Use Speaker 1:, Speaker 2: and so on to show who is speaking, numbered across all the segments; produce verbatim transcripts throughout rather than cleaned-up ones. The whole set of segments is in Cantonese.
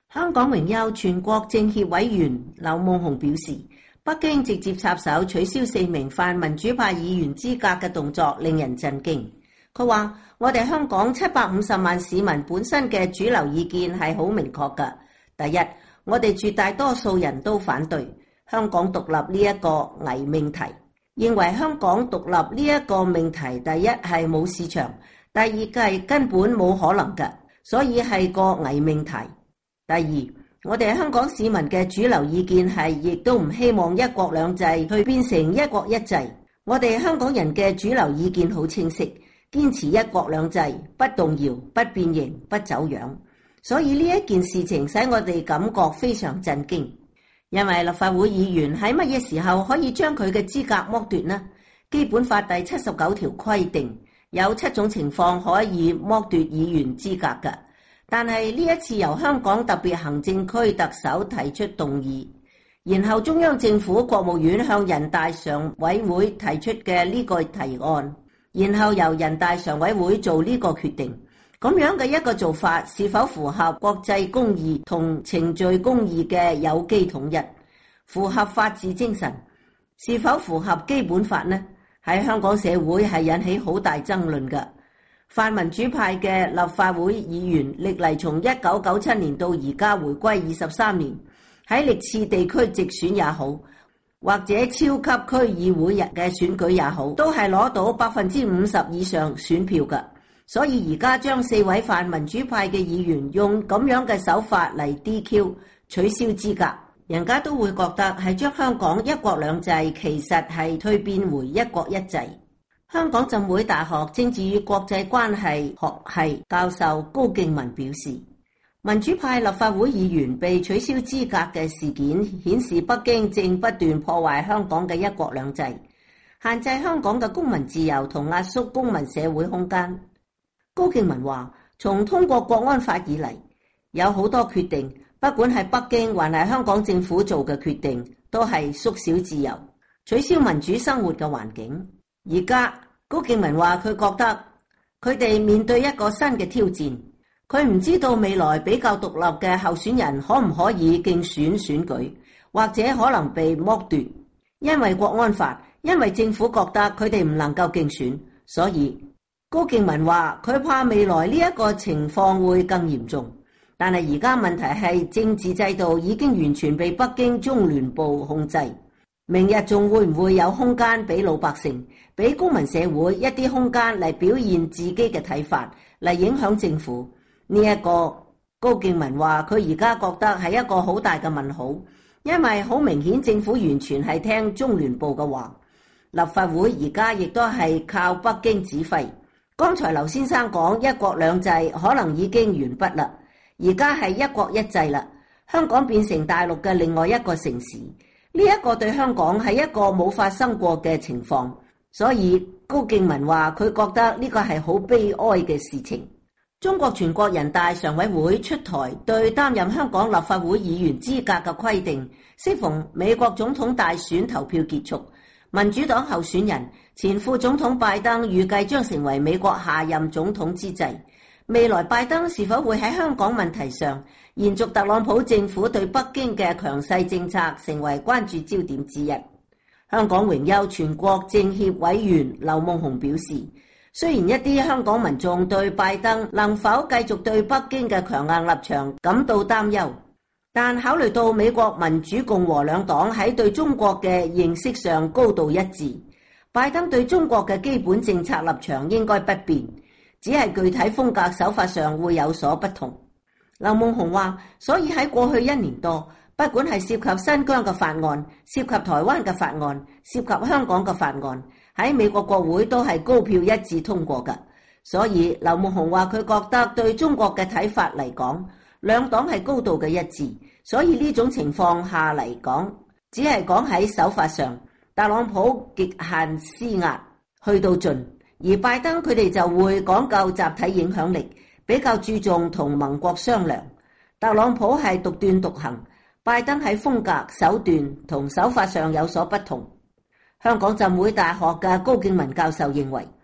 Speaker 1: 香港榮休全國政協委員劉夢熊表示，北京直接插手取消四名泛民主派議員資格嘅動作令人震驚。佢話：我哋香港七百五十萬市民本身嘅主流意見係好明確㗎。第一，我哋絕大多數人都反對香港獨立呢一個偽命題，認為香港獨立呢一個命題，第一係冇市場，第二係根本冇可能㗎，所以係個偽命題。第二，我哋香港市民嘅主流意見係亦都唔希望一國兩制去變成一國一制。我哋香港人嘅主流意見好清晰，堅持一國兩制，不動搖、不變形、不走樣。所以呢一件事情使我哋感覺非常震驚，因為立法會議員喺乜嘢時候可以將佢嘅資格剝奪呢？基本法第七十九條規定有七種情況可以剝奪議員資格㗎。但係呢一次由香港特別行政區特首提出動議，然後中央政府國務院向人大常委會提出嘅呢個提案，然後由人大常委會做呢個決定，咁樣嘅一個做法是否符合國際公義同程序公義嘅有機統一，符合法治精神，是否符合基本法呢？喺香港社會係引起好大爭論㗎。泛民主派嘅立法會議員歷嚟從一九九七年到而家回歸二十三年，喺歷次地區直選也好，或者超級區議會日嘅選舉也好，都係攞到百分之五十以上選票㗎。所以而家將四位泛民主派嘅議員用咁樣嘅手法嚟 D Q 取消資格，人家都會覺得係將香港一國兩制其實係蛻變回一國一制。香港浸會大學政治與國際關係學系教授高敬文表示，民主派立法會議員被取消資格嘅事件顯示北京正不斷破壞香港嘅一國兩制，限制香港嘅公民自由同壓縮公民社會空間。高敬文話，從通過國安法以嚟，有好多決定，不管係北京還係香港政府做嘅決定，都係縮小自由，取消民主生活嘅環境。而家高敬文話，佢覺得佢哋面對一個新嘅挑戰，佢唔知道未來比較獨立嘅候選人可唔可以競選選舉，或者可能被剝奪，因為國安法，因為政府覺得佢哋唔能夠競選，所以高敬文話佢怕未來呢一個情況會更嚴重。但係而家問題係政治制度已經完全被北京中聯部控制。明日仲會唔會有空間俾老百姓、俾公民社會一啲空間嚟表現自己嘅睇法，嚟影響政府？呢一個高敬文話佢而家覺得係一個好大嘅問號，因為好明顯政府完全係聽中聯部嘅話，立法會而家亦都係靠北京指揮。剛才劉先生講一國兩制可能已經完畢啦，而家係一國一制啦，香港變成大陸嘅另外一個城市。呢一個對香港係一個冇發生過嘅情況，所以高敬文話佢覺得呢個係好悲哀嘅事情。中國全國人大常委會出台對擔任香港立法會議員資格嘅規定，適逢美國總統大選投票結束，民主黨候選人前副總統拜登預計將成為美國下任總統之際，未來拜登是否會喺香港問題上延續特朗普政府對北京嘅強勢政策，成為關注焦點之一。香港榮休全國政協委員劉夢熊表示，雖然一啲香港民眾對拜登能否繼續對北京嘅強硬立場感到擔憂，但考慮到美國民主共和兩黨喺對中國嘅認識上高度一致，拜登對中國嘅基本政策立場應該不變，只係具體風格手法上會有所不同。劉夢熊話，所以喺過去一年多，不管係涉及新疆嘅法案、涉及台灣嘅法案、涉及香港嘅法案，喺美國國會都係高票一致通過嘅。所以劉夢熊話佢覺得對中國嘅睇法嚟講，兩黨係高度嘅一致，所以呢種情況下嚟講，只係講喺手法上，特朗普極限施壓去到盡，而拜登佢哋就會講究集體影響力，比較注重同盟國商量。特朗普係獨斷獨行，拜登喺風格、手段同手法上有所不同。香港浸會大學嘅高敬文教授認為，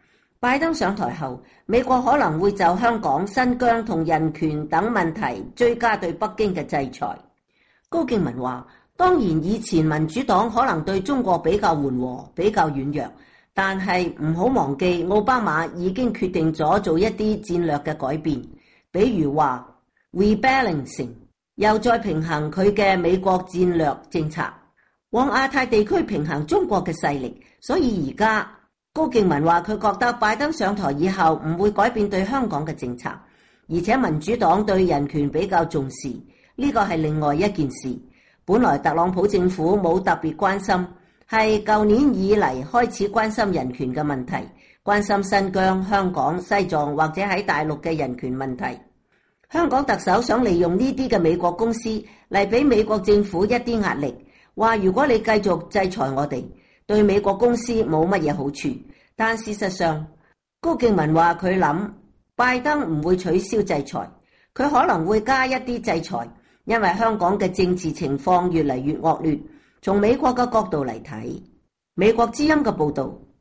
Speaker 1: 拜登上台後，美國可能會就香港、新疆同人權等問題追加對北京嘅制裁。高敬文話：當然以前民主黨可能對中國比較緩和、比較軟弱，但係唔好忘記奧巴馬已經決定咗做一啲戰略嘅改變，比如話 rebalancing， 又再平衡佢嘅美國戰略政策，往亞太地區平衡中國嘅勢力。所以而家高敬文話佢覺得拜登上台以後唔會改變對香港嘅政策，而且民主黨對人權比較重視，呢個係另外一件事。本來特朗普政府冇特別關心，係舊年以嚟開始關心人權嘅問題，關心新疆、香港、西藏或者喺大陸嘅人權問題。香港特首想利用呢啲嘅美國公司嚟俾美國政府一啲壓力，話如果你繼續制裁我哋，對美國公司冇乜嘢好處。但事實上，高敬文話佢諗拜登唔會取消制裁，佢可能會加一啲制裁，因為香港嘅政治情況越嚟越惡劣。從美國嘅角度嚟睇，美國之音嘅報導，